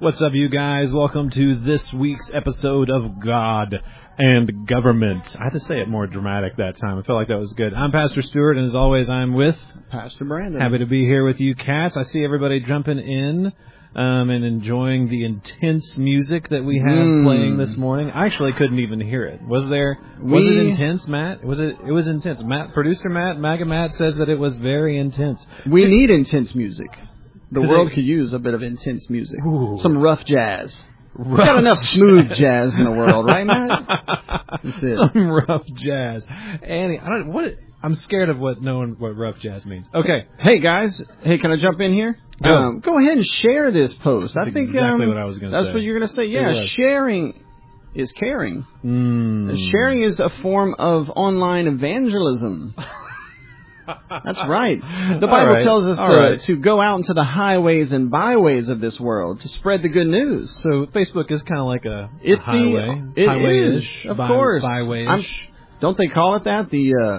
What's up, you guys? Welcome to this week's episode of God and Government. I had to say it more dramatic that time. I felt like that was good. I'm Pastor Stuart, and as always, I'm with Pastor Brandon. Happy to be here with you, cats. I see everybody jumping in and enjoying the intense music that we have playing this morning. I actually couldn't even hear it. Was it intense, Matt? It was intense. Producer Matt, MAGA Matt says that it was very intense. We need intense music. The world could use a bit of intense music. Ooh. Some rough jazz. We've got enough smooth jazz in the world, right, Matt? That's it. Some rough jazz. Annie, I'm scared of knowing what rough jazz means. Okay. Hey, guys. Hey, can I jump in here? Go ahead and share this post. That's exactly what I was going to say. That's what you're going to say. Yeah, sharing is caring. Sharing is a form of online evangelism. That's right. The Bible tells us to go out into the highways and byways of this world to spread the good news. So Facebook is kind of like a highway. It is, of course. Byway-ish. Don't they call it that?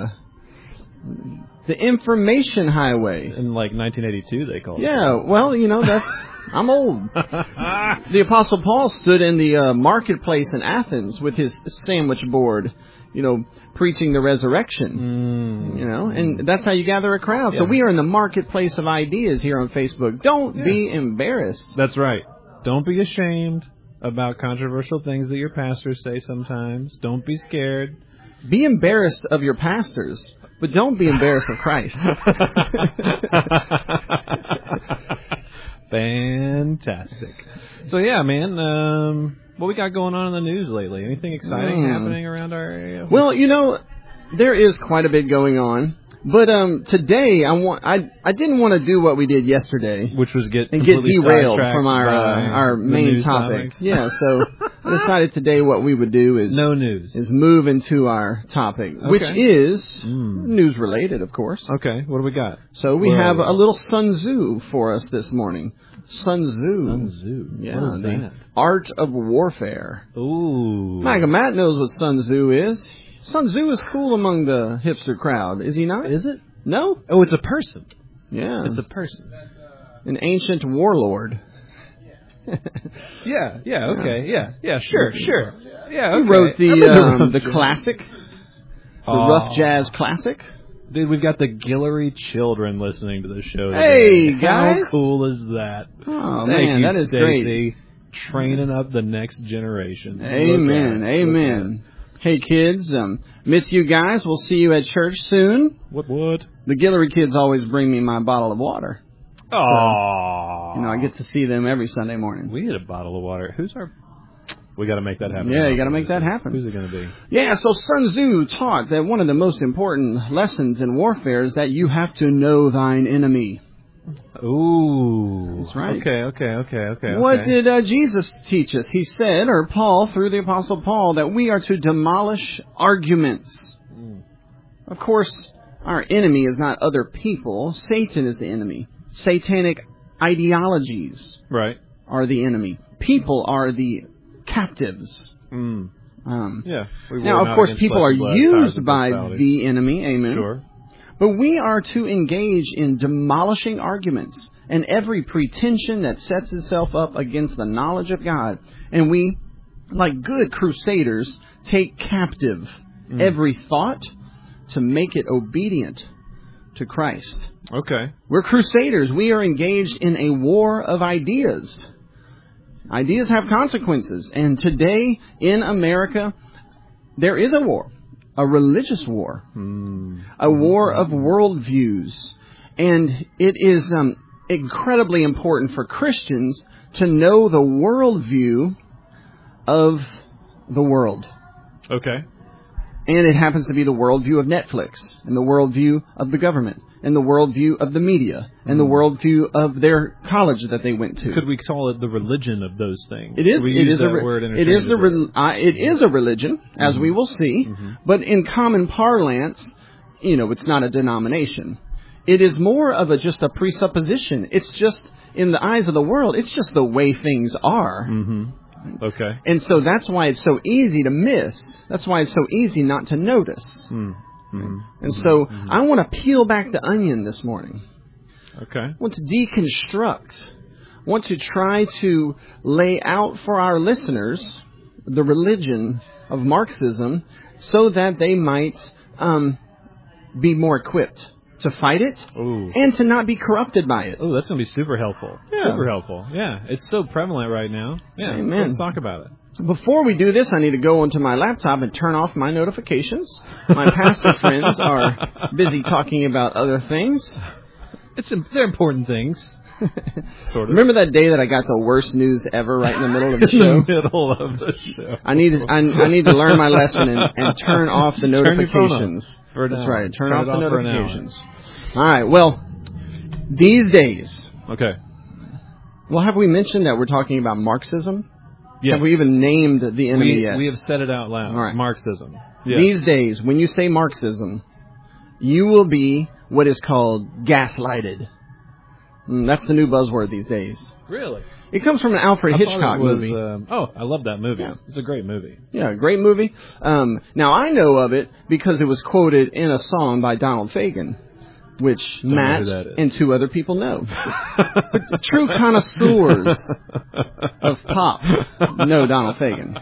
The information highway. In like 1982, they called it. Yeah, well, that's... I'm old. The Apostle Paul stood in the marketplace in Athens with his sandwich board, preaching the resurrection, and that's how you gather a crowd. Yeah. So we are in the marketplace of ideas here on Facebook. Don't be embarrassed. That's right. Don't be ashamed about controversial things that your pastors say sometimes. Don't be scared. Be embarrassed of your pastors, but don't be embarrassed of Christ. Fantastic. So, yeah, man, what we got going on in the news lately? Anything exciting happening around our area? Well, there is quite a bit going on. But today, I didn't want to do what we did yesterday, which was get derailed from our main topic. Yeah, so I decided today what we would do is move into our topic, which is news related, of course. Okay, what do we got? So we have a little Sun Tzu for us this morning. Sun Tzu. Sun Tzu. Yeah, what is that? Art of Warfare. Ooh. MAGA Matt knows what Sun Tzu is. Sun Tzu is cool among the hipster crowd, is he not? Is it? No? Oh, it's a person. Yeah. It's a person. An ancient warlord. Yeah, okay, yeah, sure. Yeah, okay. He wrote the classic, the rough jazz classic. Dude, we've got the Guillory children listening to the show today. Hey, guys. How cool is that? Oh, man, that is great. Training up the next generation. Amen. Hey, kids, miss you guys. We'll see you at church soon. What? The Guillory kids always bring me my bottle of water. Aww. So, I get to see them every Sunday morning. We had a bottle of water. We got to make that happen. Yeah, you got to make that happen. Who's it going to be? Yeah, so Sun Tzu taught that one of the most important lessons in warfare is that you have to know thine enemy. Ooh. That's right. Okay. What did Jesus teach us? He said, or Paul, through the Apostle Paul, that we are to demolish arguments. Of course, our enemy is not other people. Satan is the enemy. Satanic ideologies are the enemy. People are the captives. Now, of course, people are used by the enemy. Amen. Sure. But we are to engage in demolishing arguments and every pretension that sets itself up against the knowledge of God. And we, like good crusaders, take captive every thought to make it obedient to Christ. Okay. We're crusaders. We are engaged in a war of ideas. Ideas have consequences. And today in America, there is a war. A religious war, a war of worldviews. And it is incredibly important for Christians to know the worldview of the world. Okay. And it happens to be the worldview of Netflix, and the worldview of the government, and the worldview of the media, and the worldview of their college that they went to. Could we call it the religion of those things? It is. It is a religion, as we will see. But in common parlance, it's not a denomination. It is more of just a presupposition. It's just, in the eyes of the world, it's just the way things are. Okay. And so that's why it's so easy to miss. That's why it's so easy not to notice. And so I want to peel back the onion this morning. Okay. I want to deconstruct want to try to lay out for our listeners the religion of Marxism so that they might be more equipped to fight it and to not be corrupted by it. Oh, that's going to be super helpful. Yeah. Super helpful. Yeah, it's so prevalent right now. Yeah, Amen. Let's talk about it. Before we do this, I need to go onto my laptop and turn off my notifications. My pastor friends are busy talking about other things. They're important things. Sort of. Remember that day that I got the worst news ever right in the middle of the show? In the middle of the show. I need to learn my lesson and turn off the notifications. That's right. Turn off the notifications. All right. Well, these days. Okay. Well, have we mentioned that we're talking about Marxism? Yes. Have we even named the enemy yet? We have said it out loud. All right. Marxism. Yes. These days, when you say Marxism, you will be what is called gaslighted. That's the new buzzword these days. Really? It comes from an Alfred Hitchcock movie. I love that movie. Yeah. It's a great movie. Yeah, great movie. Now, I know of it because it was quoted in a song by Donald Fagen, which Matt and two other people know. But true connoisseurs of pop know Donald Fagen.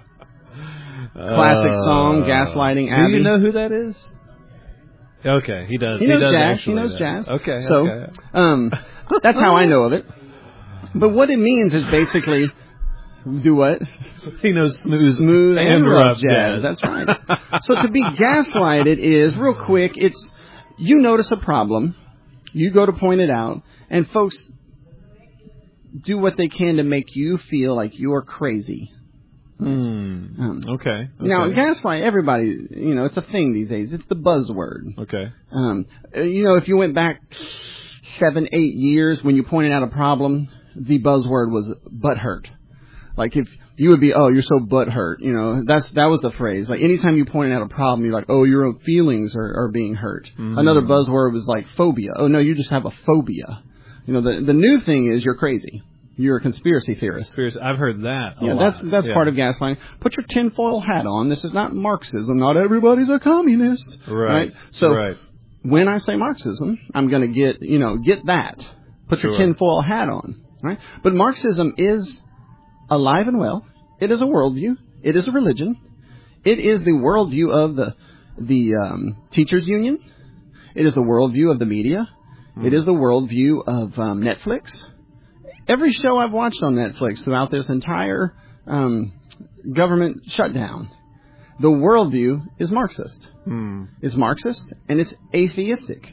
Classic song, Gaslighting Abbey. Do you know who that is? Okay, he does. He knows does jazz. Actually He knows jazz. Okay. So, that's how I know of it. But what it means is basically, do what? He knows smooth and rough jazz. That's right. So to be gaslighted is, real quick, it's, you notice a problem, you go to point it out, and folks do what they can to make you feel like you're crazy. Okay. Now, gaslight, everybody, it's a thing these days. It's the buzzword. Okay. If you went back 7-8 years when you pointed out a problem, the buzzword was butthurt. Like if you would be, oh, you're so butthurt. That was the phrase. Like anytime you pointed out a problem, you're like, oh, your own feelings are being hurt. Another buzzword was like phobia. Oh no, you just have a phobia. The new thing is you're crazy. You're a conspiracy theorist. I've heard that. That's part of gaslighting. Put your tinfoil hat on. This is not Marxism. Not everybody's a communist. Right. So when I say Marxism, I'm going to get that. Put your tinfoil hat on. Right. But Marxism is alive and well. It is a worldview. It is a religion. It is the worldview of the teachers union. It is the worldview of the media. It is the worldview of Netflix. Every show I've watched on Netflix throughout this entire government shutdown, the worldview is Marxist. It's Marxist and it's atheistic.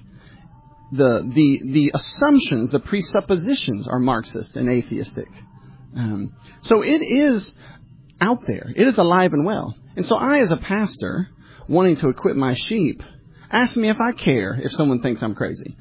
The assumptions, the presuppositions are Marxist and atheistic. So it is out there. It is alive and well. And so I, as a pastor, wanting to equip my sheep, ask me if I care if someone thinks I'm crazy.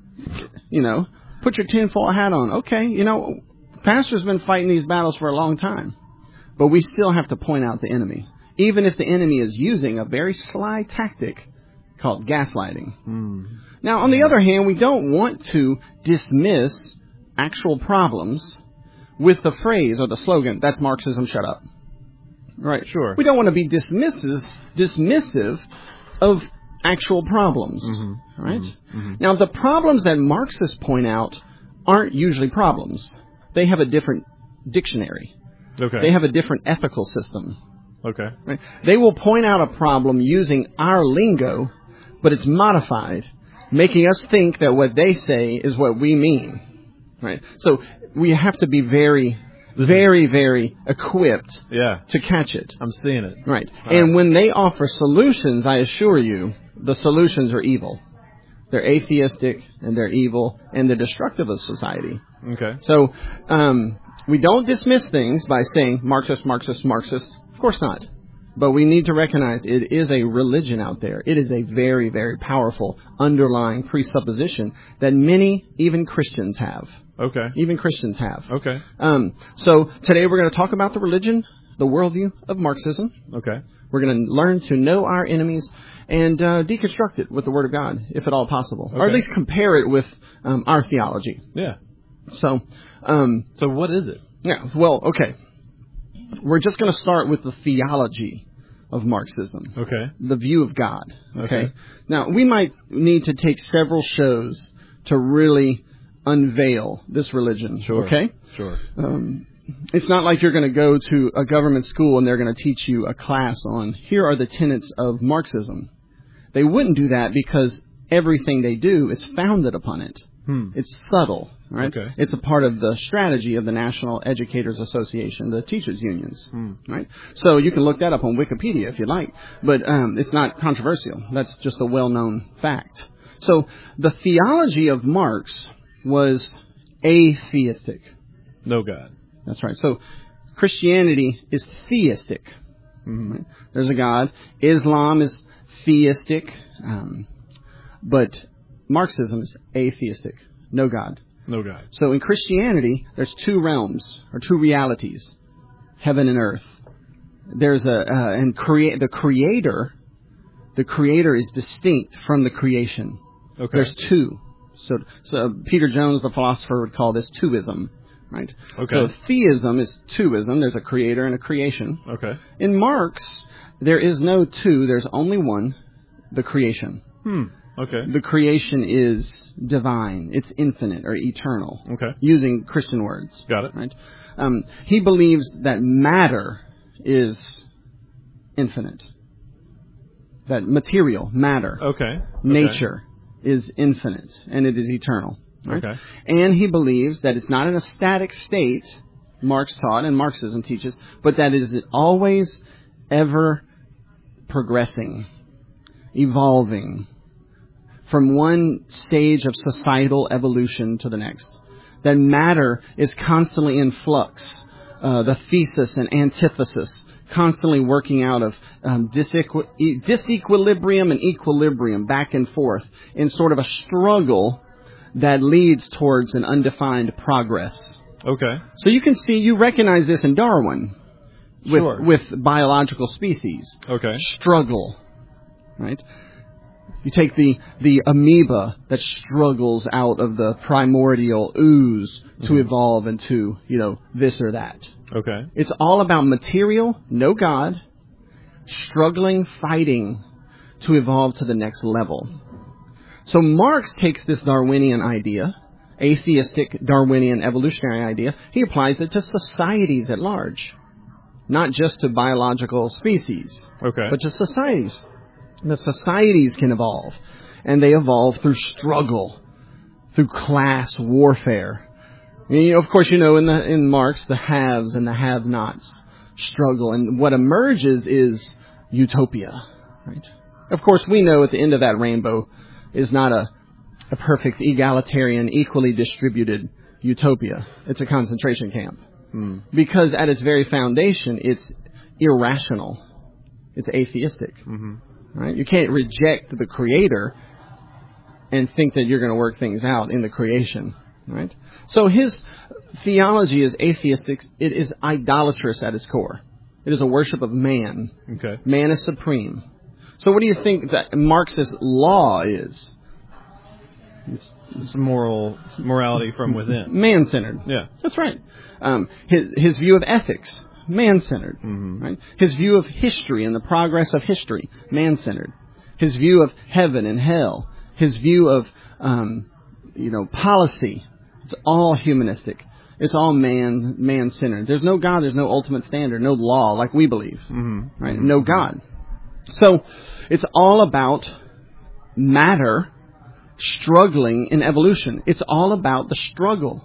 Put your tinfoil hat on. Okay, pastor's been fighting these battles for a long time. But we still have to point out the enemy. Even if the enemy is using a very sly tactic called gaslighting. Now, on the other hand, we don't want to dismiss actual problems with the phrase or the slogan, that's Marxism, shut up. Right? Sure. We don't want to be dismissive of actual problems, right? Now, the problems that Marxists point out aren't usually problems. They have a different dictionary. Okay. They have a different ethical system. Okay. Right? They will point out a problem using our lingo, but it's modified, making us think that what they say is what we mean. Right? So we have to be very, very, very equipped to catch it. I'm seeing it. Right. And when they offer solutions, I assure you, the solutions are evil. They're atheistic, and they're evil, and they're destructive of society. Okay. So we don't dismiss things by saying Marxist, Marxist, Marxist. Of course not. But we need to recognize it is a religion out there. It is a very, very powerful underlying presupposition that many, even Christians have. Okay. Even Christians have. Okay. So today we're going to talk about the religion, the worldview of Marxism. Okay. We're going to learn to know our enemies and deconstruct it with the Word of God, if at all possible. Okay. Or at least compare it with our theology. Yeah. So what is it? Yeah, well, okay. We're just going to start with the theology of Marxism. Okay. The view of God. Okay. Now, we might need to take several shows to really unveil this religion. Sure. Okay? Sure. It's not like you're going to go to a government school and they're going to teach you a class on, here are the tenets of Marxism. They wouldn't do that because everything they do is founded upon it. It's subtle, right? Okay. It's a part of the strategy of the National Educators Association, the teachers' unions, right? So you can look that up on Wikipedia if you like, but it's not controversial. That's just a well-known fact. So the theology of Marx was atheistic. No God. That's right. So Christianity is theistic. Right? There's a God. Islam is theistic, but Marxism is atheistic. No God. No God. So in Christianity, there's two realms, or two realities, heaven and earth. There's the Creator is distinct from the creation. Okay. There's two. So Peter Jones, the philosopher, would call this twoism, right? Okay. So theism is twoism. There's a creator and a creation. Okay. In Marx, there is no two. There's only one, the creation. Okay. The creation is divine. It's infinite or eternal. Okay. Using Christian words. Got it. Right? He believes that matter is infinite. That material, matter, Okay. nature is infinite and it is eternal. Right? Okay. And he believes that it's not in a static state, Marx taught and Marxism teaches, but that it is always ever progressing, evolving from one stage of societal evolution to the next. That matter is constantly in flux. The thesis and antithesis, constantly working out of disequilibrium and equilibrium, back and forth, in sort of a struggle that leads towards an undefined progress. Okay. So you recognize this in Darwin with biological species. Okay. Struggle, right? You take the amoeba that struggles out of the primordial ooze to evolve into, this or that. Okay. It's all about material, no God, struggling, fighting to evolve to the next level. So Marx takes this Darwinian idea, atheistic Darwinian evolutionary idea, he applies it to societies at large. Not just to biological species, but to societies. The societies can evolve, and they evolve through struggle, through class warfare. Of course, in Marx, the haves and the have-nots struggle, and what emerges is utopia, right? Of course, we know at the end of that rainbow is not a perfect, egalitarian, equally distributed utopia. It's a concentration camp. Because at its very foundation, it's irrational. It's atheistic. Right? You can't reject the Creator and think that you're going to work things out in the creation. Right? So his theology is atheistic. It is idolatrous at its core. It is a worship of man. Okay. Man is supreme. So what do you think that Marxist law is? It's morality from within. Man-centered. Yeah. That's right. His view of ethics, man-centered. Right? His view of history and the progress of history, man-centered. His view of heaven and hell. His view of, policy. It's all humanistic. It's all man-centered. There's no God. There's no ultimate standard. No law like we believe. Right? No God. So it's all about matter struggling in evolution. It's all about the struggle.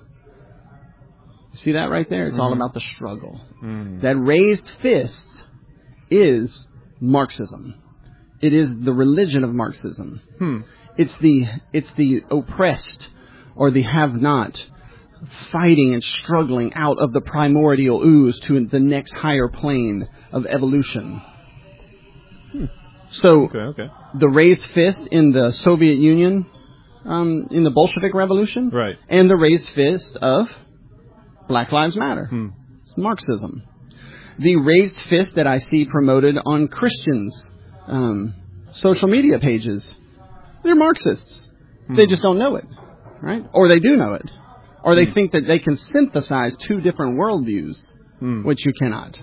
You see that right there? It's all about the struggle. That raised fist is Marxism. It is the religion of Marxism. It's the oppressed or the have-not fighting and struggling out of the primordial ooze to the next higher plane of evolution. So the raised fist in the Soviet Union, in the Bolshevik Revolution, right, and the raised fist of Black Lives Matter. It's Marxism. The raised fist that I see promoted on Christians' social media pages, they're Marxists. They just don't know it, right? Or they do know it. Or they think that they can synthesize two different worldviews, which you cannot.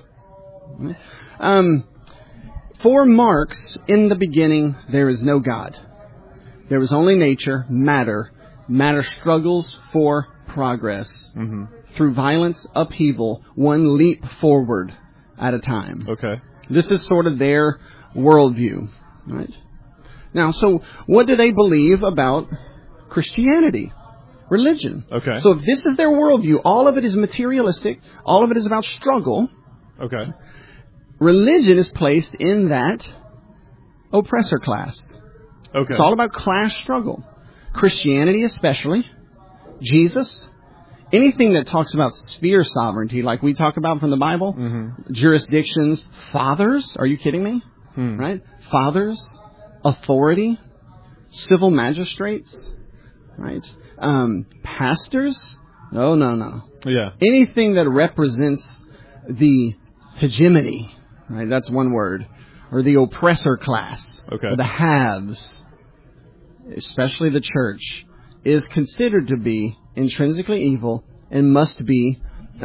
For Marx, in the beginning, there is no God. There is only nature, matter, Matter struggles for progress. Mm-hmm. Through violence, upheaval, one leap forward at a time. Okay. This is sort of their worldview, right? Now, so what do they believe about Christianity? Religion. Okay. So if this is their worldview, all of it is materialistic, all of it is about struggle. Okay. Religion is placed in that oppressor class. Okay. It's all about class struggle. Christianity especially, Jesus, anything that talks about sphere sovereignty, like we talk about from the Bible, jurisdictions, fathers, are you kidding me? Right? Fathers, authority, civil magistrates, right? Pastors, no. Yeah. Anything that represents the hegemony, right? That's one word. Or the oppressor class, Okay. or the haves, especially the church, is considered to be intrinsically evil and must be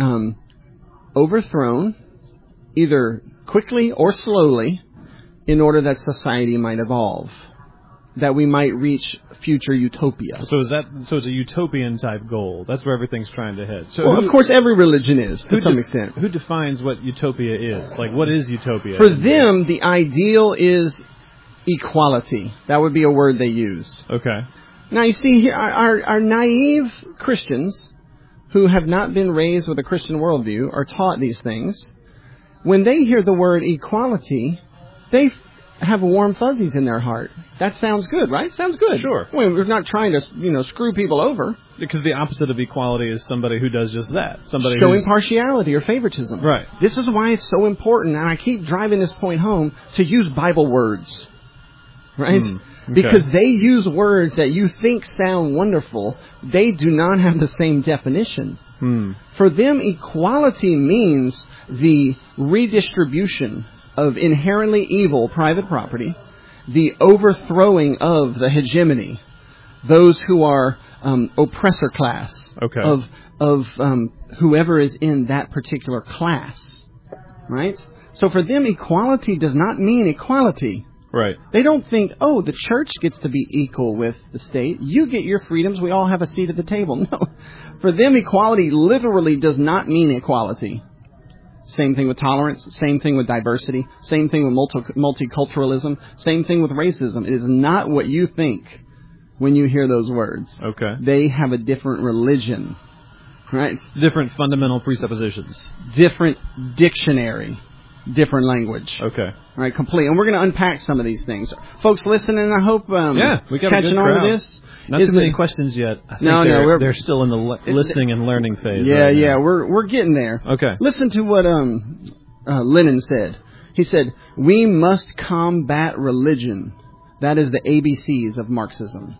overthrown, either quickly or slowly, in order that society might evolve, that we might reach future utopia. So it's a utopian type goal. That's where everything's trying to head. So Well, of course, every religion is, to some extent. Who defines what utopia is? Like, what is utopia? For them, the ideal is equality. That would be a word they use. Okay. Now, you see, here, our naive Christians who have not been raised with a Christian worldview are taught these things. When they hear the word equality, they have warm fuzzies in their heart. That sounds good, right? Sounds good. Sure. Well, we're not trying to, screw people over. Because the opposite of equality is somebody who does just that. Somebody Showing who's... partiality or favoritism. Right. This is why it's so important, and I keep driving this point home, to use Bible words. Right? Okay. Because they use words that you think sound wonderful. They do not have the same definition. For them, equality means the redistribution of inherently evil private property, the overthrowing of the hegemony, those who are oppressor class, Okay. of whoever is in that particular class, right? So for them, equality does not mean equality. Right. They don't think, oh, the church gets to be equal with the state. You get your freedoms. We all have a seat at the table. No. For them, equality literally does not mean equality. Same thing with tolerance. Same thing with diversity. Same thing with multiculturalism. Same thing with racism. It is not what you think when you hear those words. Okay. They have a different religion, right? Different fundamental presuppositions. Different dictionary. Different language. Okay. Right, complete. And we're going to unpack some of these things. Folks listening, I hope We got a catching good on crowd. to this. Not too many questions yet. I think they're still in the listening and learning phase. Yeah, right now. we're getting there. Okay. Listen to what Lenin said. He said, "We must combat religion. That is the ABCs of Marxism."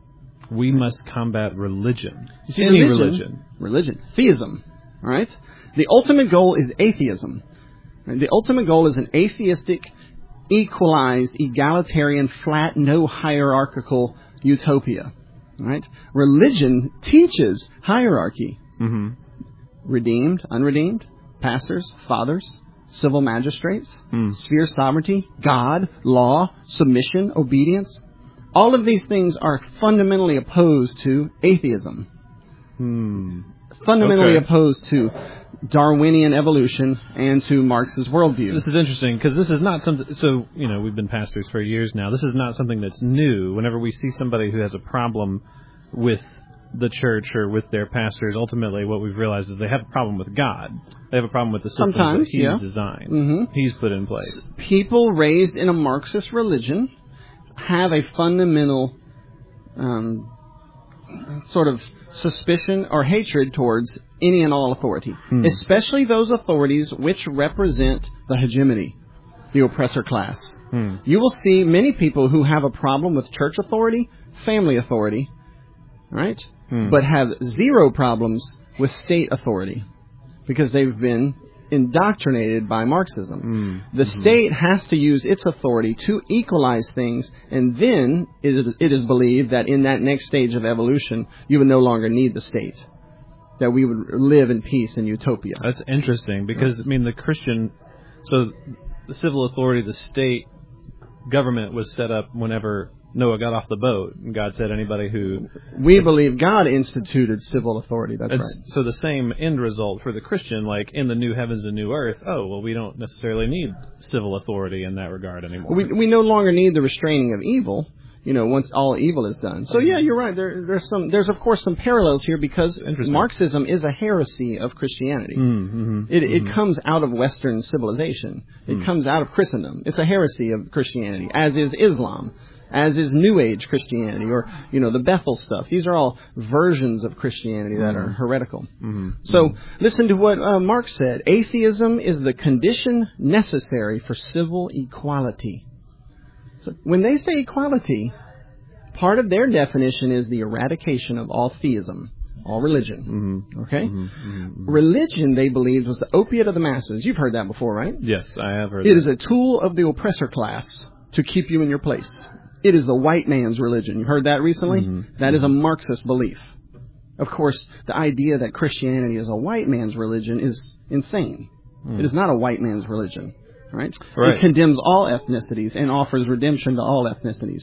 We must combat religion. You see, Any religion, theism. All right. The ultimate goal is atheism. The ultimate goal is an atheistic, equalized, egalitarian, flat, no hierarchical utopia. Right? Religion teaches hierarchy. Mm-hmm. Redeemed, unredeemed, pastors, fathers, civil magistrates, sphere sovereignty, God, law, submission, obedience. All of these things are fundamentally opposed to atheism. Fundamentally opposed to Darwinian evolution and to Marx's worldview. This is interesting because this is not something. So, we've been pastors for years now. This is not something that's new. Whenever we see somebody who has a problem with the church or with their pastors, ultimately what we've realized is they have a problem with God. They have a problem with the systems that He's designed. He's put in place. People raised in a Marxist religion have a fundamental sort of suspicion or hatred towards any and all authority, especially those authorities which represent the hegemony, the oppressor class. You will see many people who have a problem with church authority, family authority, right? But have zero problems with state authority because they've been indoctrinated by Marxism. The state has to use its authority to equalize things, and then it is believed that in that next stage of evolution, you would no longer need the state, that we would live in peace and utopia. That's interesting because, the Christian, so the civil authority, the state government was set up whenever Noah got off the boat, and God said anybody who... We believe God instituted civil authority. That's right. So the same end result for the Christian, like in the new heavens and new earth, we don't necessarily need civil authority in that regard anymore. We no longer need the restraining of evil, once all evil is done. So yeah, you're right. There's of course some parallels here because Marxism is a heresy of Christianity. It comes out of Western civilization. It comes out of Christendom. It's a heresy of Christianity, as is Islam, as is New Age Christianity, or the Bethel stuff. These are all versions of Christianity that are heretical. So listen to what Marx said. Atheism is the condition necessary for civil equality. So when they say equality, part of their definition is the eradication of all theism, all religion. Okay? Religion, they believed, was the opiate of the masses. You've heard that before, right? Yes, I have heard that. It is a tool of the oppressor class to keep you in your place. It is the white man's religion. You heard that recently? That is a Marxist belief. Of course, the idea that Christianity is a white man's religion is insane. It is not a white man's religion. Right? It condemns all ethnicities and offers redemption to all ethnicities.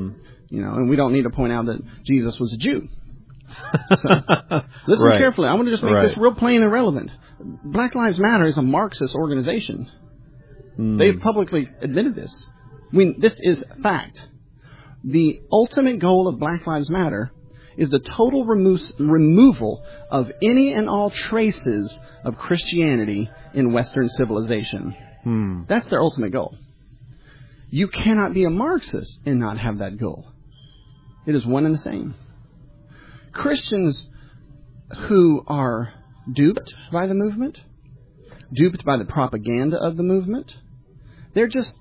And we don't need to point out that Jesus was a Jew. So, listen carefully. I want to just make this real plain and relevant. Black Lives Matter is a Marxist organization. They've publicly admitted this. This is fact. The ultimate goal of Black Lives Matter is the total removal of any and all traces of Christianity in Western civilization. That's their ultimate goal. You cannot be a Marxist and not have that goal. It is one and the same. Christians who are duped by the movement, duped by the propaganda of the movement, they're just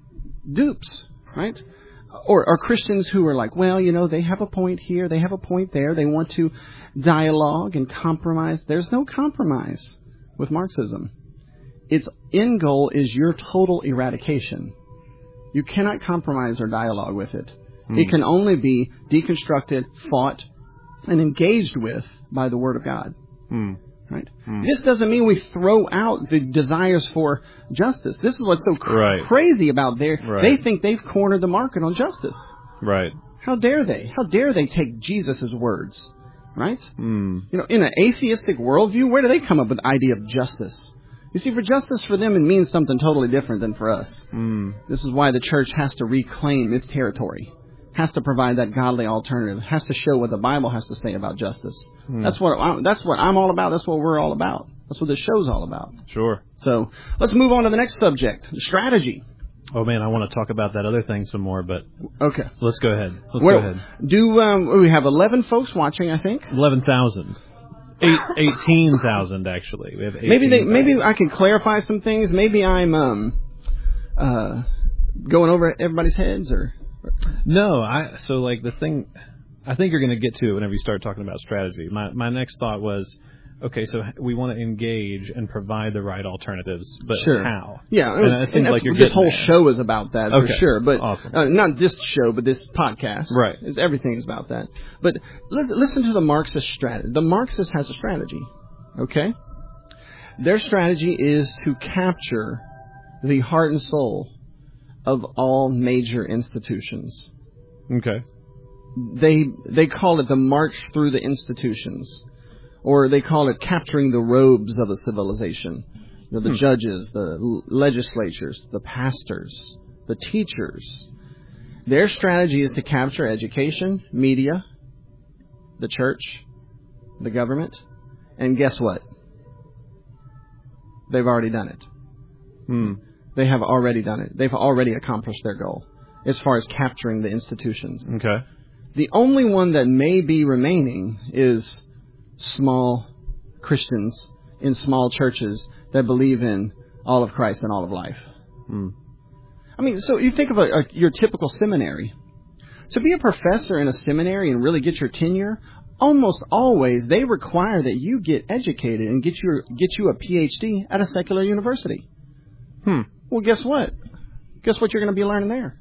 dupes, right? Or Christians who are like, they have a point here, they have a point there, they want to dialogue and compromise. There's no compromise with Marxism. Its end goal is your total eradication. You cannot compromise or dialogue with it. It can only be deconstructed, fought, and engaged with by the Word of God. Right? This doesn't mean we throw out the desires for justice. This is what's so crazy about they think they've cornered the market on justice. Right. How dare they? How dare they take Jesus' words? Right? In an atheistic worldview, where do they come up with the idea of justice? You see, for justice for them, it means something totally different than for us. This is why the church has to reclaim its territory, has to provide that godly alternative, has to show what the Bible has to say about justice. That's what I'm all about. That's what we're all about. That's what this show's all about. Sure. So let's move on to the next subject, strategy. Oh man, I want to talk about that other thing some more, but okay, let's go ahead. Go ahead. We have 11 folks watching, I think. 11,000. 18,000 actually. We have 18,000. Maybe I can clarify some things. Maybe I'm going over everybody's heads, or no. The thing I think you're going to get to whenever you start talking about strategy. My next thought was, okay, so we want to engage and provide the right alternatives, but how? Yeah, and it seems like this whole show is about that for sure. But awesome. Not this show, but this podcast. Right, everything is about that. But listen to the Marxist strategy. The Marxist has a strategy. Okay, their strategy is to capture the heart and soul of all major institutions. Okay. They call it the march through the institutions. Or they call it capturing the robes of a civilization. The judges, the legislatures, the pastors, the teachers. Their strategy is to capture education, media, the church, the government. And guess what? They've already done it. They have already done it. They've already accomplished their goal as far as capturing the institutions. Okay. The only one that may be remaining is small Christians in small churches that believe in all of Christ and all of life. I mean, so you think of your typical seminary. To be a professor in a seminary and really get your tenure, almost always they require that you get educated and get you a PhD at a secular university. Well, guess what? Guess what you're going to be learning there?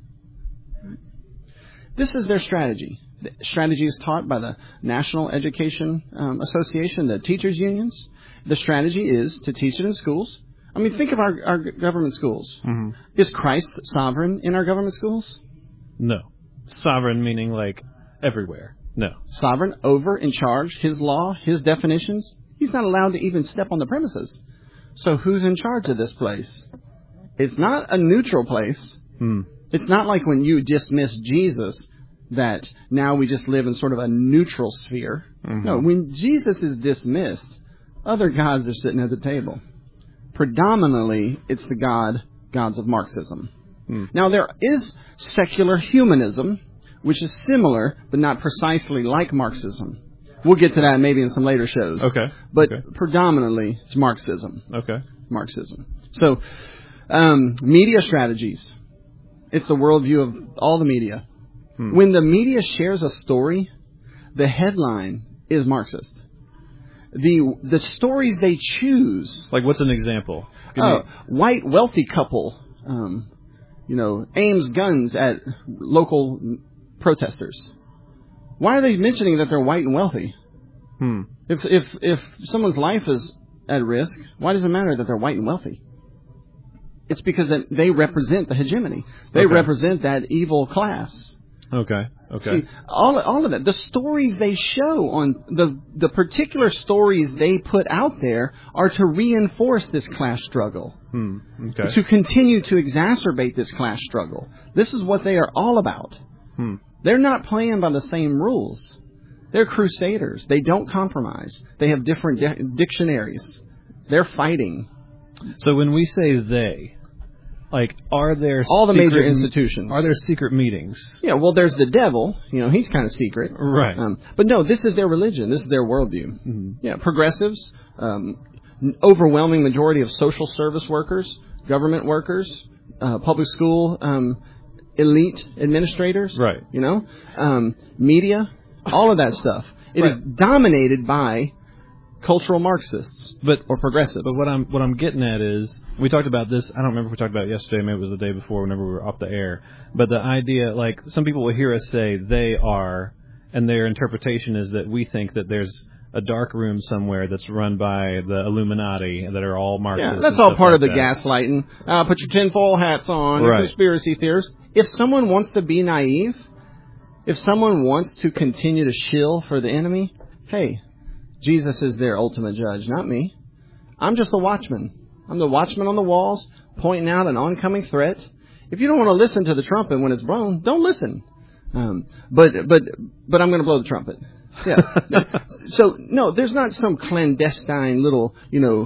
This is their strategy. The strategy is taught by the National Education Association, the teachers' unions. The strategy is to teach it in schools. I mean, think of our government schools. Is Christ sovereign in our government schools? No. Sovereign meaning like everywhere. No. Sovereign, over, in charge, his law, his definitions. He's not allowed to even step on the premises. So who's in charge of this place? It's not a neutral place. It's not like when you dismiss Jesus that now we just live in sort of a neutral sphere. No, when Jesus is dismissed, other gods are sitting at the table. Predominantly, it's the gods of Marxism. Now, there is secular humanism, which is similar, but not precisely like Marxism. We'll get to that maybe in some later shows. Okay. But predominantly, it's Marxism. Okay. Marxism. So, media strategies. It's the worldview of all the media. When the media shares a story, the headline is Marxist. The stories they choose. Like, what's an example? White wealthy couple, aims guns at local protesters. Why are they mentioning that they're white and wealthy? If someone's life is at risk, why does it matter that they're white and wealthy? It's because they represent the hegemony. They represent that evil class. Okay. See, all of that. The stories they show on the particular stories they put out there are to reinforce this class struggle. To continue to exacerbate this class struggle. This is what they are all about. They're not playing by the same rules. They're crusaders. They don't compromise. They have different dictionaries. They're fighting. So when we say they, like, are there all the major institutions? Are there secret meetings? Yeah, well, there's the devil. He's kind of secret. Right. But no, this is their religion. This is their worldview. Yeah, progressives, overwhelming majority of social service workers, government workers, public school, elite administrators. Right. Media, all of that stuff. It is dominated by cultural Marxists, or progressives. But what I'm getting at is, we talked about this. I don't remember if we talked about it yesterday. Maybe it was the day before, whenever we were off the air. But the idea, like, some people will hear us say they are, and their interpretation is that we think that there's a dark room somewhere that's run by the Illuminati that are all Marxists. Yeah, that's all part of the gaslighting. Put your tinfoil hats on, your conspiracy theorists. If someone wants to be naive, if someone wants to continue to shill for the enemy, hey, Jesus is their ultimate judge, not me. I'm just the watchman. I'm the watchman on the walls, pointing out an oncoming threat. If you don't want to listen to the trumpet when it's blown, don't listen. But I'm going to blow the trumpet. Yeah. So no, there's not some clandestine little,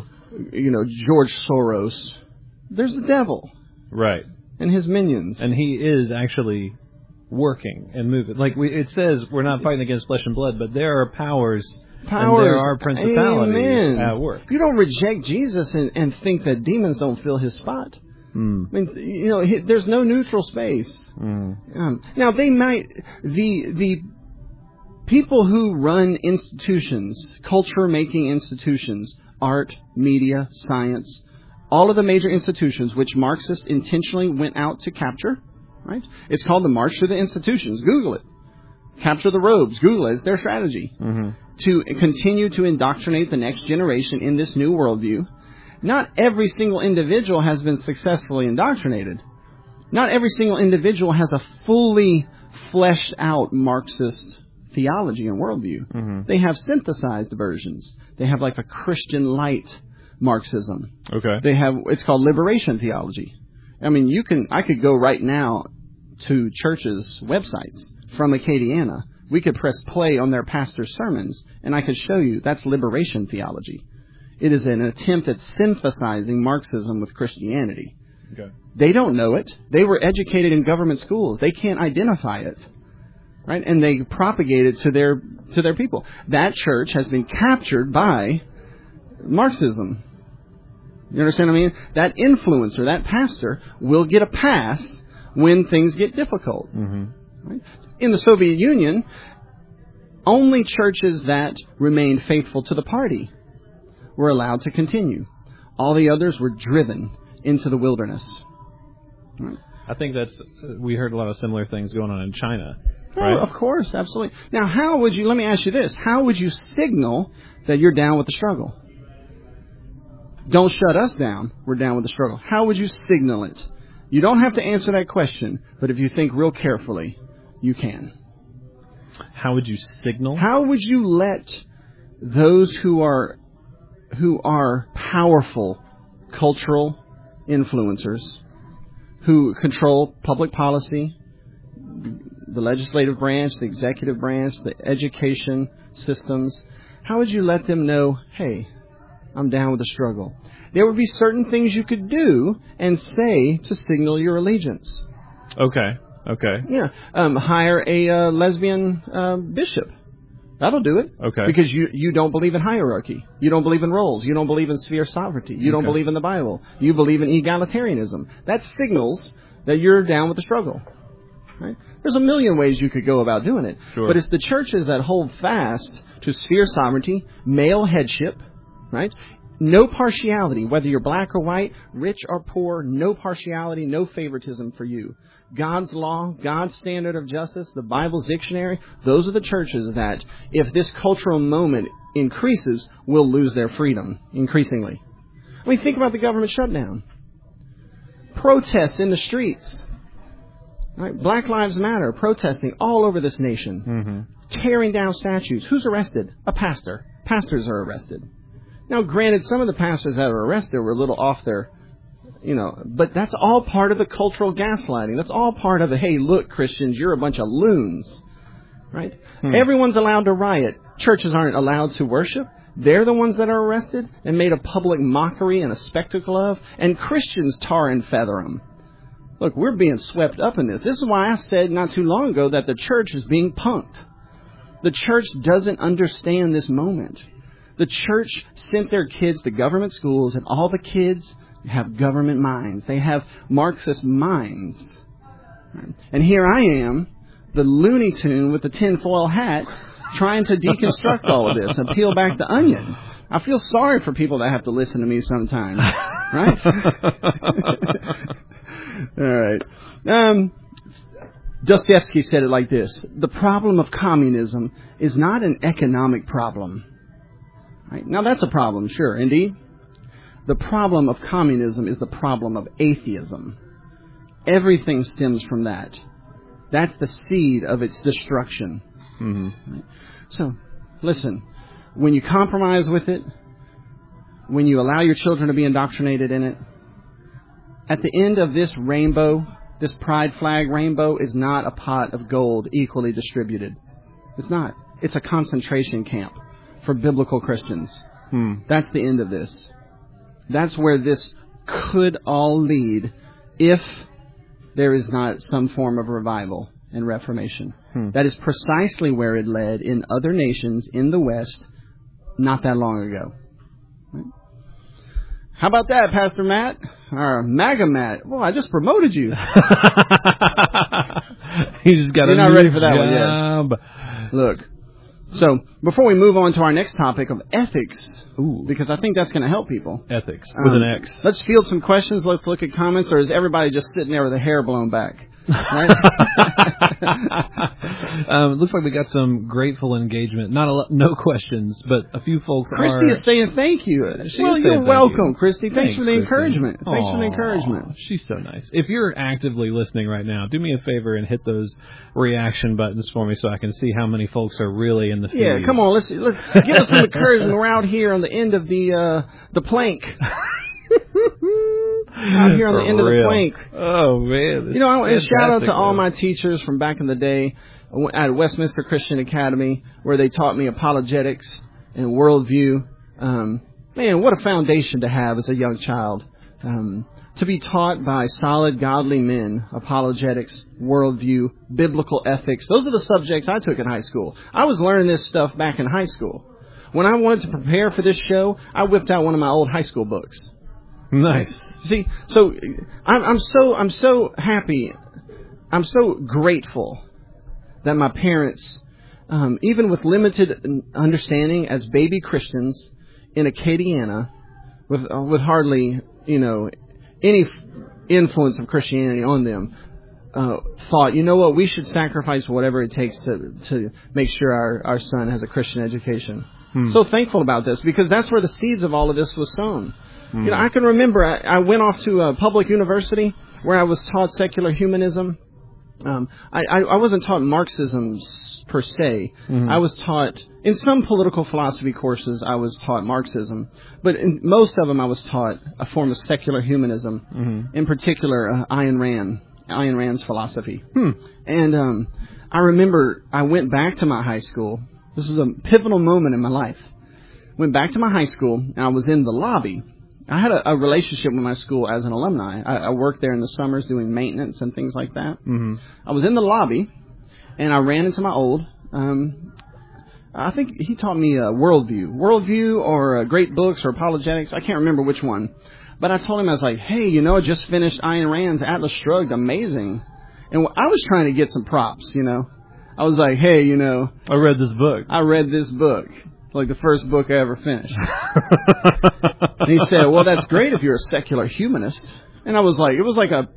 George Soros. There's the devil. Right. And his minions. And he is actually working and moving. Like it says, we're not fighting against flesh and blood, but there are powers. And there are principalities at work. You don't reject Jesus and think that demons don't fill his spot. I mean, there's no neutral space. Now, they might... The people who run institutions, culture-making institutions, art, media, science, all of the major institutions which Marxists intentionally went out to capture, right? It's called the March Through the Institutions. Google it. Capture the robes. Google it. It's their strategy. To continue to indoctrinate the next generation in this new worldview. Not every single individual has been successfully indoctrinated. Not every single individual has a fully fleshed out Marxist theology and worldview. They have synthesized versions. They have like a Christian light Marxism. Okay. It's called liberation theology. I mean, I could go right now to churches' websites from Acadiana. We could press play on their pastor's sermons, and I could show you that's liberation theology. It is an attempt at synthesizing Marxism with Christianity. Okay. They don't know it. They were educated in government schools. They can't identify it, right? And they propagate it to their people. That church has been captured by Marxism. You understand what I mean? That influencer, that pastor, will get a pass when things get difficult. Right? In the Soviet Union, only churches that remained faithful to the party were allowed to continue. All the others were driven into the wilderness. Right? I think we heard a lot of similar things going on in China. Right? Oh, of course, absolutely. Now, let me ask you this. How would you signal that you're down with the struggle? Don't shut us down. We're down with the struggle. How would you signal it? You don't have to answer that question, but if you think real carefully, you can. How would you signal? How would you let those who are powerful cultural influencers, who control public policy, the legislative branch, the executive branch, the education systems, how would you let them know, hey, I'm down with the struggle? There would be certain things you could do and say to signal your allegiance. Okay. Yeah. Hire a lesbian bishop. That'll do it. Okay. Because you don't believe in hierarchy. You don't believe in roles. You don't believe in sphere sovereignty. You don't believe in the Bible. You believe in egalitarianism. That signals that you're down with the struggle. Right? There's a million ways you could go about doing it. Sure. But it's the churches that hold fast to sphere sovereignty, male headship, right? No partiality, whether you're black or white, rich or poor, no partiality, no favoritism for you. God's law, God's standard of justice, the Bible's dictionary, those are the churches that, if this cultural moment increases, will lose their freedom increasingly. I mean, think about the government shutdown. Protests in the streets. Right? Black Lives Matter, protesting all over this nation. Tearing down statues. Who's arrested? A pastor. Pastors are arrested. Now, granted, some of the pastors that were arrested were a little off their, but that's all part of the cultural gaslighting. That's all part of the, hey, look, Christians, you're a bunch of loons, right? Everyone's allowed to riot. Churches aren't allowed to worship. They're the ones that are arrested and made a public mockery and a spectacle of, and Christians tar and feather them. Look, we're being swept up in this. This is why I said not too long ago that the church is being punked. The church doesn't understand this moment. The church sent their kids to government schools, and all the kids have government minds. They have Marxist minds. And here I am, the Looney Tune with the tinfoil hat, trying to deconstruct all of this and peel back the onion. I feel sorry for people that have to listen to me sometimes. Right? All right. Dostoevsky said it like this: the problem of communism is not an economic problem. Right? Now, that's a problem, sure, indeed. The problem of communism is the problem of atheism. Everything stems from that. That's the seed of its destruction. Right? So, listen, when you compromise with it, when you allow your children to be indoctrinated in it, at the end of this rainbow, this pride flag rainbow is not a pot of gold equally distributed. It's not. It's a concentration camp for biblical Christians. That's the end of this. That's where this could all lead if there is not some form of revival and reformation. That is precisely where it led in other nations in the West not that long ago. Right? How about that, Pastor Matt? Or MAGA Matt? Well, I just promoted you. He just got You're a not new ready for that job. one yet. Look. So, before we move on to our next topic of ethics, because I think that's going to help people. Ethics, with an X. Let's field some questions. Let's look at comments. Or is everybody just sitting there with their hair blown back? Right? It looks like we got some grateful engagement. No questions, but a few folks Christy is saying thank you. Well, you're welcome, Christy. Thanks for the encouragement. Thanks for the encouragement. She's so nice. If you're actively listening right now, do me a favor and hit those reaction buttons for me so I can see how many folks are really in the feed. Yeah, come on. Let's give us some encouragement. We're out here on the end of the plank. Out here on the end of the plank. Oh, man. I want to shout out to all my teachers from back in the day at Westminster Christian Academy, where they taught me apologetics and worldview. Man, what a foundation to have as a young child. To be taught by solid, godly men, apologetics, worldview, biblical ethics. Those are the subjects I took in high school. I was learning this stuff back in high school. When I wanted to prepare for this show, I whipped out one of my old high school books. Nice. See, so I'm so happy. I'm so grateful that my parents, even with limited understanding as baby Christians in Acadiana, with hardly any influence of Christianity on them, thought, you know what, we should sacrifice whatever it takes to make sure our son has a Christian education. So thankful about this, because that's where the seeds of all of this was sown. I can remember I went off to a public university where I was taught secular humanism, I wasn't taught Marxism per se. Mm-hmm. I was taught, in some political philosophy courses, I was taught Marxism. But in most of them, I was taught a form of secular humanism. Mm-hmm. In particular, Ayn Rand's philosophy. And I remember I went back to my high school. This was a pivotal moment in my life. Went back to my high school, and I was in the lobby. I had a relationship with my school as an alumni. I worked there in the summers doing maintenance and things like that. Mm-hmm. I was in the lobby, and I ran into my old, I think he taught me Worldview or Great Books or Apologetics. I can't remember which one. But I told him, I was like, hey, I just finished Ayn Rand's Atlas Shrugged. Amazing. And I was trying to get some props, I was like, hey, I read this book. I read this book. Like the first book I ever finished. And he said, well, that's great if you're a secular humanist. And I was like, it was like a,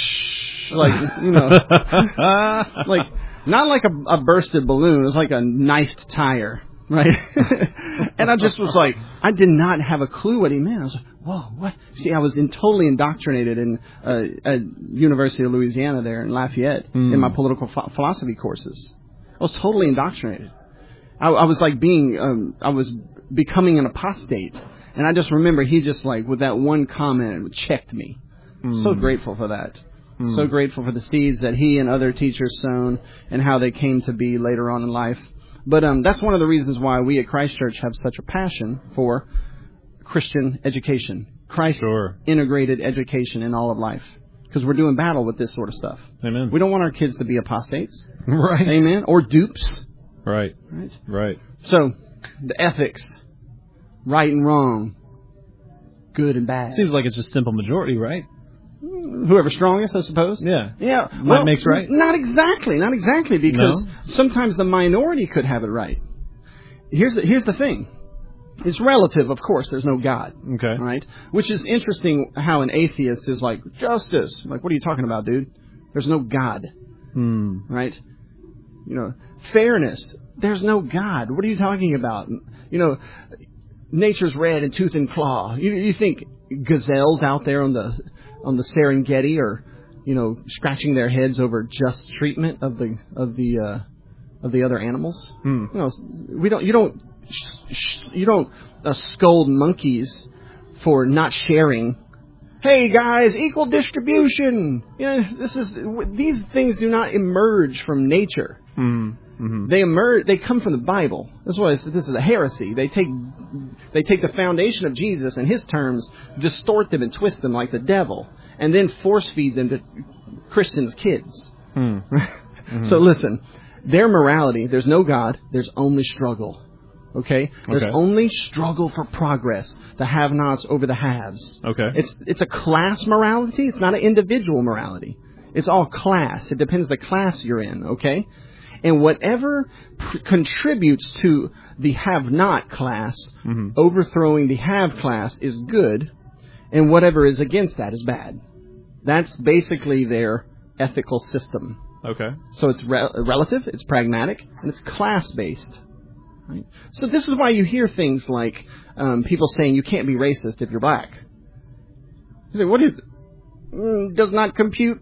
like, not like a bursted balloon. It was like a knifed tire, right? And I just was like, I did not have a clue what he meant. I was like, whoa, what? See, I was totally indoctrinated in at University of Louisiana there in Lafayette in my political philosophy courses. I was totally indoctrinated. I was like I was becoming an apostate. And I just remember he just like, with that one comment, checked me. So grateful for that. So grateful for the seeds that he and other teachers sown and how they came to be later on in life. But that's one of the reasons why we at Christ Church have such a passion for Christian education. Christ integrated education in all of life. Because we're doing battle with this sort of stuff. Amen. We don't want our kids to be apostates. Right. Amen. Or dupes. Right. So, the ethics, right and wrong, good and bad. Seems like it's just simple majority, right? Whoever's strongest, I suppose. Yeah. Well, makes right. Not exactly, because sometimes the minority could have it right. Here's the thing. It's relative, of course. There's no God. Okay. Right? Which is interesting how an atheist is like, justice. Like, what are you talking about, dude? There's no God. Right? Fairness. There's no God. What are you talking about? Nature's red and tooth and claw. You think gazelles out there on the Serengeti are, scratching their heads over just treatment of the other animals? You don't scold monkeys for not sharing. Hey guys, equal distribution. These things do not emerge from nature. They come from the Bible. That's why this is a heresy. They take the foundation of Jesus and his terms, distort them and twist them like the devil, and then force feed them to Christians' kids. So listen, their morality, there's no God, there's only struggle. Okay? There's only struggle for progress. The have-nots over the haves. Okay. It's a class morality. It's not an individual morality. It's all class. It depends the class you're in. Okay? And whatever contributes to the have-not class, overthrowing the have class is good, and whatever is against that is bad. That's basically their ethical system. Okay. So it's relative, it's pragmatic, and it's class-based. Right? So this is why you hear things like people saying you can't be racist if you're black. You say, what is it? Does not compute.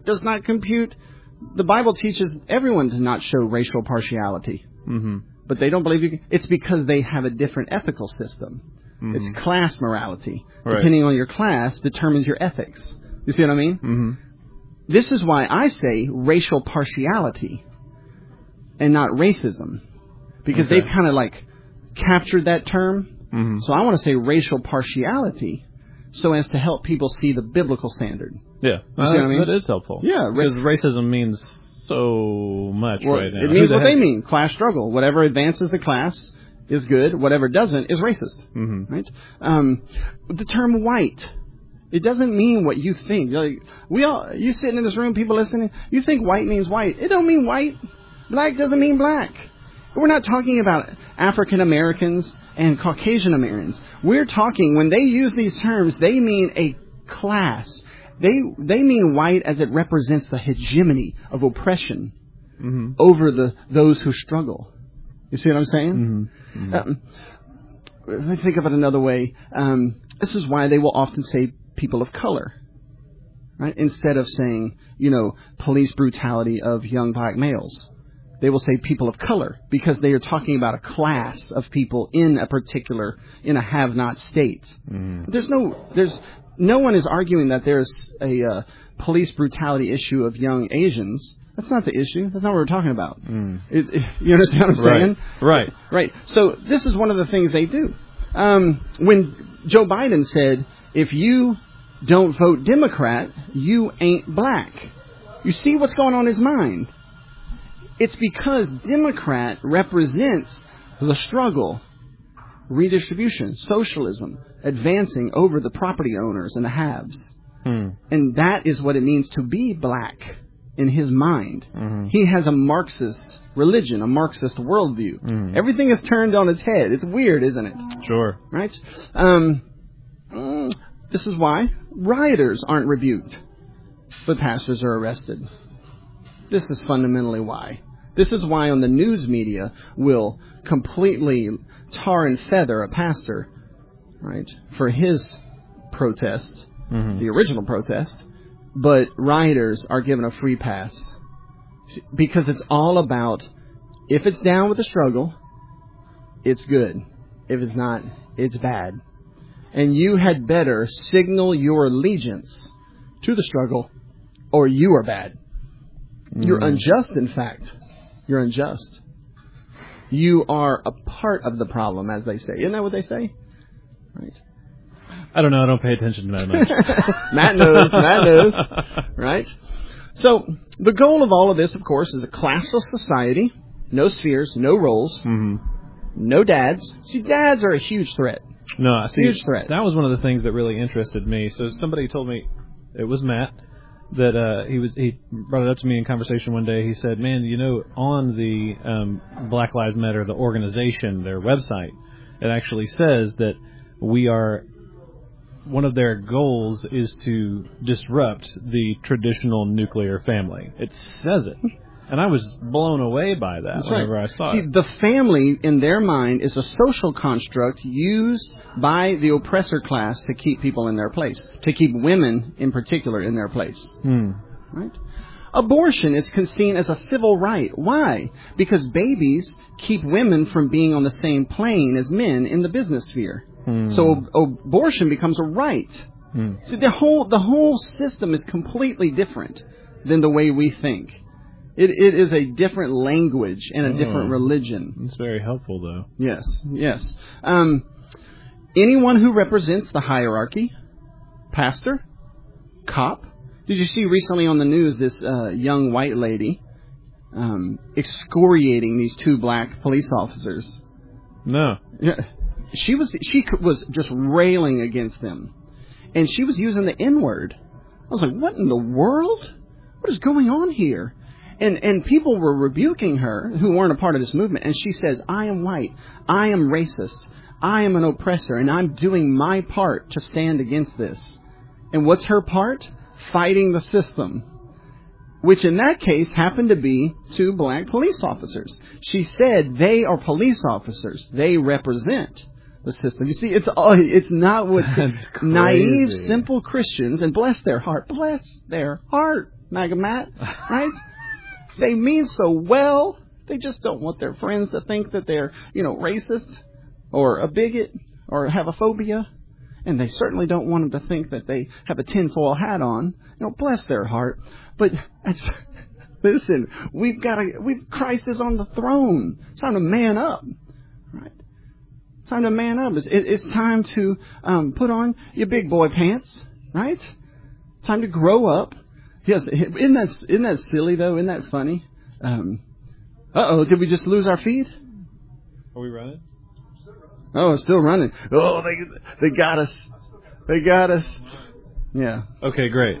The Bible teaches everyone to not show racial partiality. But they don't believe you can. It's because they have a different ethical system. It's class morality. Right. Depending on your class determines your ethics. You see what I mean? This is why I say racial partiality and not racism. Because they've kind of like captured that term. So I want to say racial partiality so as to help people see the biblical standard. Yeah. You see what I mean? That is helpful. Yeah. Because racism means so much right now. It means what they mean. Class struggle. Whatever advances the class is good. Whatever doesn't is racist. Right? The term white. It doesn't mean what you think. Like, you sitting in this room, people listening, you think white means white. It don't mean white. Black doesn't mean black. We're not talking about African Americans and Caucasian Americans. We're talking, when they use these terms, they mean a class. They mean white as it represents the hegemony of oppression over those who struggle. You see what I'm saying? Let me think of it another way. This is why they will often say people of color. right? Instead of saying, police brutality of young black males. They will say people of color because they are talking about a class of people in a have-not state. No one is arguing that there's a police brutality issue of young Asians. That's not the issue. That's not what we're talking about. You understand what I'm saying? Right. So this is one of the things they do. When Joe Biden said, if you don't vote Democrat, you ain't black. You see what's going on in his mind. It's because Democrat represents the struggle, redistribution, socialism, advancing over the property owners and the haves. And that is what it means to be black in his mind. He has a Marxist religion, a Marxist worldview. Everything is turned on its head. It's weird, isn't it? Sure. Right? This is why rioters aren't rebuked, but pastors are arrested. This is fundamentally why. This is why on the news media will completely tar and feather a pastor, right, for his protest, the original protest, but rioters are given a free pass. Because it's all about, if it's down with the struggle, it's good. If it's not, it's bad. And you had better signal your allegiance to the struggle, or you are bad. You're unjust, in fact. You're unjust. You are a part of the problem, as they say. Isn't that what they say? Right. I don't know. I don't pay attention to that much. Matt knows. Right? So, the goal of all of this, of course, is a classless society. No spheres, no roles, no dads. See, dads are a huge threat. No, see, huge threat. That was one of the things that really interested me. So somebody told me, it was Matt, that he brought it up to me in conversation one day. He said, man, on the Black Lives Matter, the organization, their website, it actually says that one of their goals is to disrupt the traditional nuclear family. It says it. And I was blown away by that whenever I saw it. See, the family, in their mind, is a social construct used by the oppressor class to keep people in their place, to keep women, in particular, in their place. Right? Abortion is seen as a civil right. Why? Because babies keep women from being on the same plane as men in the business sphere. So abortion becomes a right. So the whole system is completely different than the way we think. It is a different language and a different religion. It's very helpful, though. Yes. Anyone who represents the hierarchy, pastor, cop. Did you see recently on the news this young white lady excoriating these two black police officers? No. Yeah. She was just railing against them, and she was using the N-word. I was like, what in the world? What is going on here? And people were rebuking her who weren't a part of this movement. And she says, I am white. I am racist. I am an oppressor. And I'm doing my part to stand against this. And what's her part? Fighting the system. Which in that case happened to be two black police officers. She said they are police officers. They represent the system. You see, it's not what naive, simple Christians, and bless their heart, MAGA Matt, right? They mean so well. They just don't want their friends to think that they're, racist or a bigot or have a phobia. And they certainly don't want them to think that they have a tinfoil hat on. Bless their heart. But listen, Christ is on the throne. It's time to man up, right? It's time to man up. It's time to put on your big boy pants, right? Time to grow up. Yes, isn't that silly though? Isn't that funny? Did we just lose our feed? Are we running? Oh, it's still running. Oh, they got us. They got us. Yeah. Okay, great.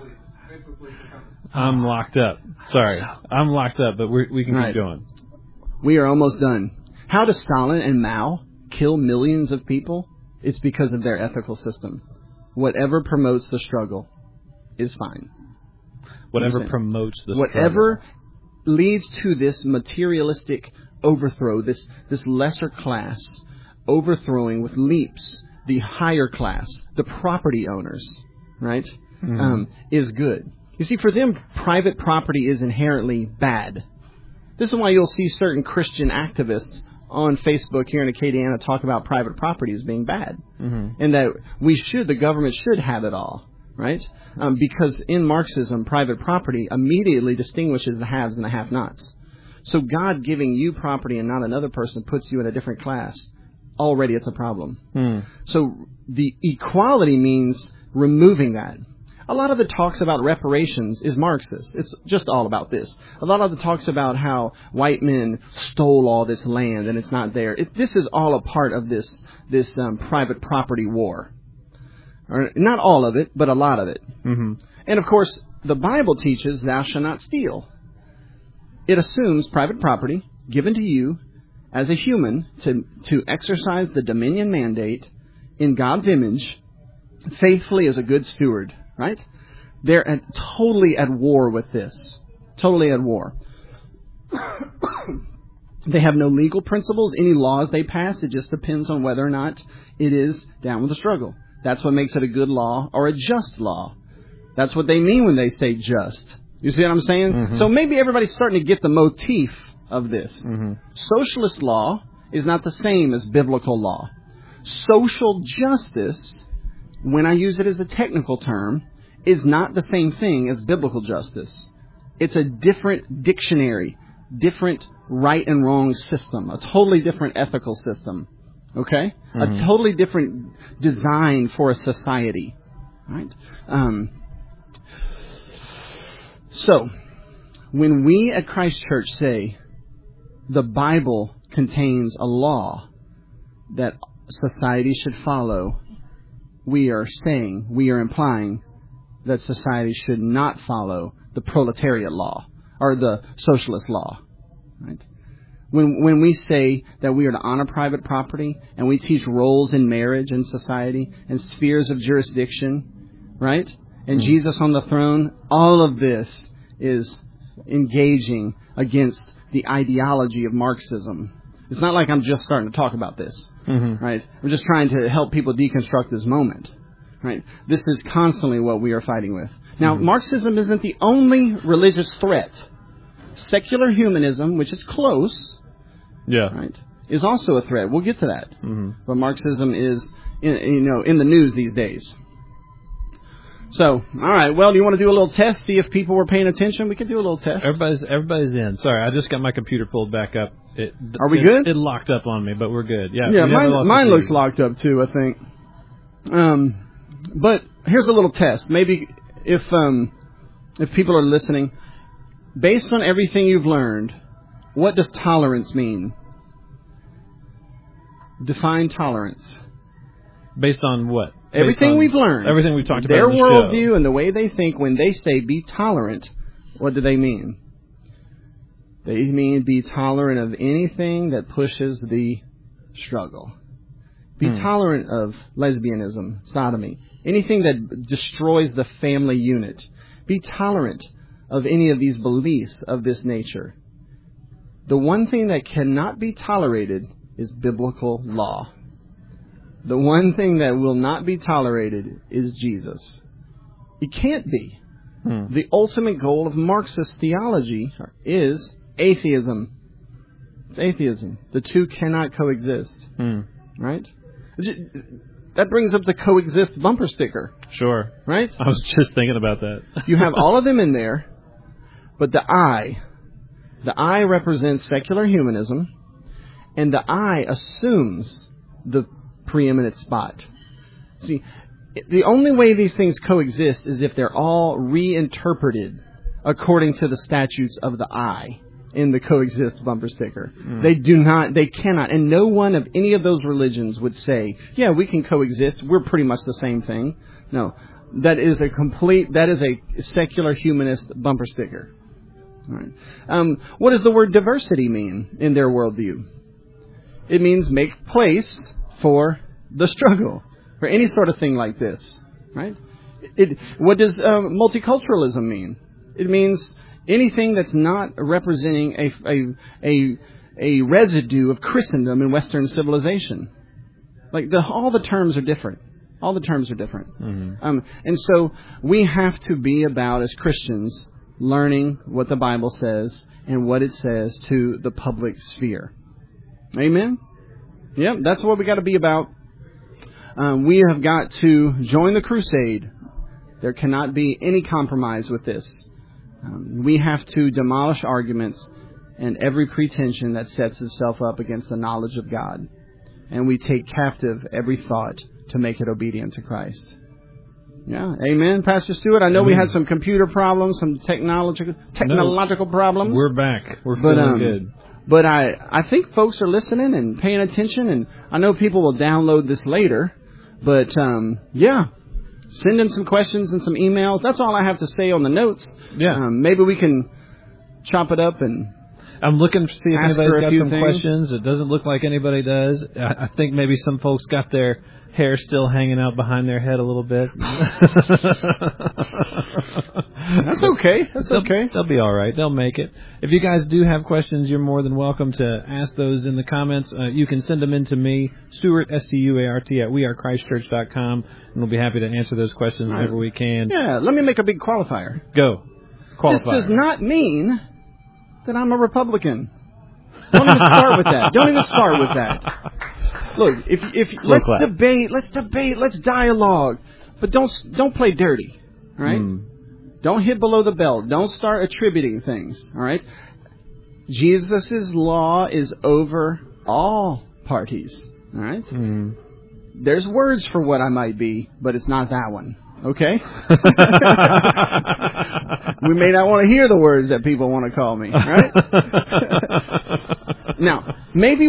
I'm locked up. Sorry, I'm locked up, but we can keep going. We are almost done. How do Stalin and Mao kill millions of people? It's because of their ethical system. Whatever promotes the struggle is fine. Whatever promotes the Whatever leads to this materialistic overthrow, this lesser class overthrowing with leaps the higher class, the property owners, right? is good. You see, for them, private property is inherently bad. This is why you'll see certain Christian activists on Facebook here in Acadiana talk about private property as being bad. And that the government should have it all, right? Because in Marxism, private property immediately distinguishes the haves and the have-nots. So God giving you property and not another person puts you in a different class. Already it's a problem. So the equality means removing that. A lot of the talks about reparations is Marxist. It's just all about this. A lot of the talks about how white men stole all this land and it's not there. This is all a part of this private property war. Or, not all of it, but a lot of it. And of course, the Bible teaches thou shalt not steal. It assumes private property given to you as a human to exercise the dominion mandate in God's image faithfully as a good steward. Right? They're totally at war with this. Totally at war. They have no legal principles, any laws they pass. It just depends on whether or not it is down with the struggle. That's what makes it a good law or a just law. That's what they mean when they say just. You see what I'm saying? So maybe everybody's starting to get the motif of this. Socialist law is not the same as biblical law. Social justice, when I use it as a technical term, is not the same thing as biblical justice. It's a different dictionary, different right and wrong system, a totally different ethical system. Okay? A totally different design for a society. Right? So, when we at Christ Church say the Bible contains a law that society should follow, we are implying that society should not follow the proletariat law or the socialist law. Right? When we say that we are to honor private property and we teach roles in marriage and society and spheres of jurisdiction, right? And Jesus on the throne, all of this is engaging against the ideology of Marxism. It's not like I'm just starting to talk about this, right? I'm just trying to help people deconstruct this moment, right? This is constantly what we are fighting with. Now, Marxism isn't the only religious threat. Secular humanism, which is close, right, is also a threat. We'll get to that. But Marxism is, in the news these days. So, all right. Well, do you want to do a little test, see if people were paying attention? We can do a little test. Everybody's in. Sorry, I just got my computer pulled back up. Are we good? It locked up on me, but we're good. Yeah. Mine looks locked up too, I think. But here's a little test. Maybe if people are listening, based on everything you've learned, what does tolerance mean? Define tolerance. Based on what? Everything we've learned. Everything we've talked about. Their in the worldview show. and the way they think when they say be tolerant, what do they mean? They mean be tolerant of anything that pushes the struggle. Be tolerant of lesbianism, sodomy, anything that destroys the family unit. Be tolerant of any of these beliefs of this nature. The one thing that cannot be tolerated is biblical law. The one thing that will not be tolerated is Jesus. It can't be. The ultimate goal of Marxist theology is atheism. It's atheism. The two cannot coexist. Right? That brings up the coexist bumper sticker. Sure. Right? I was just thinking about that. You have all of them in there, but the I represents secular humanism, and the I assumes the preeminent spot. See, the only way these things coexist is if they're all reinterpreted according to the statutes of the I in the coexist bumper sticker. They cannot, and no one of any of those religions would say, yeah, we can coexist, we're pretty much the same thing. No, that is a secular humanist bumper sticker. All right. What does the word diversity mean in their worldview? It means make place for the struggle, for any sort of thing like this, right? What does multiculturalism mean? It means anything that's not representing a residue of Christendom in Western civilization. Like all the terms are different. All the terms are different. Mm-hmm. And so we have to be about, as Christians, learning what the Bible says and what it says to the public sphere. Amen? Yep, that's what we got to be about. We have got to join the crusade. There cannot be any compromise with this. We have to demolish arguments and every pretension that sets itself up against the knowledge of God. And we take captive every thought to make it obedient to Christ. Yeah, amen, Pastor Stewart. I know we had some computer problems, some technological problems. We're back. We're feeling good. But I think folks are listening and paying attention, and I know people will download this later. But, yeah, send in some questions and some emails. That's all I have to say on the notes. Yeah. Maybe we can chop it up and... I'm looking to see if anybody's got some things. questions. It doesn't look like anybody does. I think maybe some folks got their hair still hanging out behind their head a little bit. That's okay. That's okay. They'll be all right. They'll make it. If you guys do have questions, you're more than welcome to ask those in the comments. You can send them in to me, Stuart, Stuart, at wearechristchurch.com, and we'll be happy to answer those questions whenever we can. Yeah, let me make a big qualifier. Go. Qualifier. This does not mean that I'm a Republican. Don't even start with that. Don't even start with that. Look, if let's debate, let's dialogue, but don't play dirty, all right? Don't hit below the belt. Don't start attributing things, all right? Jesus' law is over all parties, all right? There's words for what I might be, but it's not that one. Okay? We may not want to hear the words that people want to call me, right? Now, maybe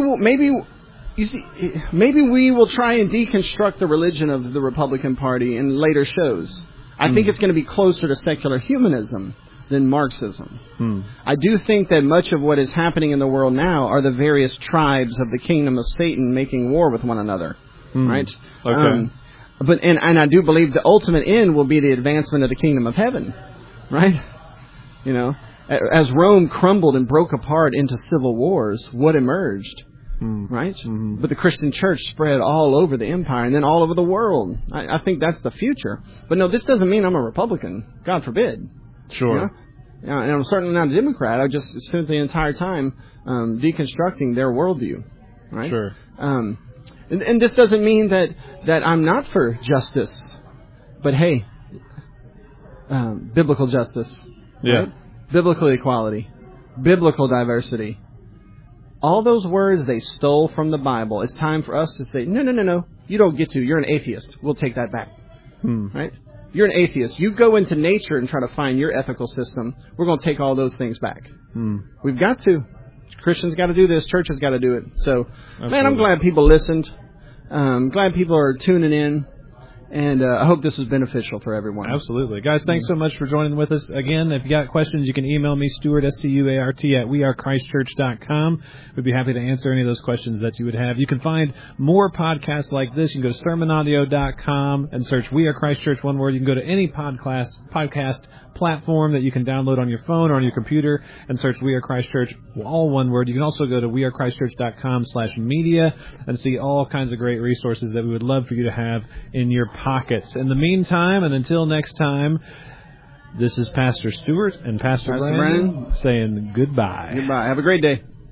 we will try and deconstruct the religion of the Republican Party in later shows. I think it's going to be closer to secular humanism than Marxism. I do think that much of what is happening in the world now are the various tribes of the kingdom of Satan making war with one another, right? Okay. But I do believe the ultimate end will be the advancement of the kingdom of heaven, right? You know, as Rome crumbled and broke apart into civil wars, what emerged, right? But the Christian church spread all over the empire and then all over the world. I think that's the future. But no, this doesn't mean I'm a Republican. God forbid. Sure. You know? And I'm certainly not a Democrat. I just spent the entire time deconstructing their worldview, right? Sure. And this doesn't mean that I'm not for justice. But hey, biblical justice. Yeah. Right? Biblical equality. Biblical diversity. All those words they stole from the Bible. It's time for us to say, no. You don't get to. You're an atheist. We'll take that back. Right? You're an atheist. You go into nature and try to find your ethical system. We're going to take all those things back. We've got to. Christians got to do this. Church has got to do it. So, man, I'm glad people listened. I'm glad people are tuning in. And I hope this is beneficial for everyone. Absolutely. Guys, thanks so much for joining with us. Again, if you got questions, you can email me, Stuart, Stuart, at wearechristchurch.com. We'd be happy to answer any of those questions that you would have. You can find more podcasts like this. You can go to sermonaudio.com and search We Are Christ Church, one word. You can go to any podcast platform that you can download on your phone or on your computer and search We Are Christ Church, all one word. You can also go to wearechristchurch.com/media and see all kinds of great resources that we would love for you to have in your pockets. In the meantime, and until next time, this is Pastor Stewart and Pastor Brandon saying goodbye. Goodbye. Have a great day.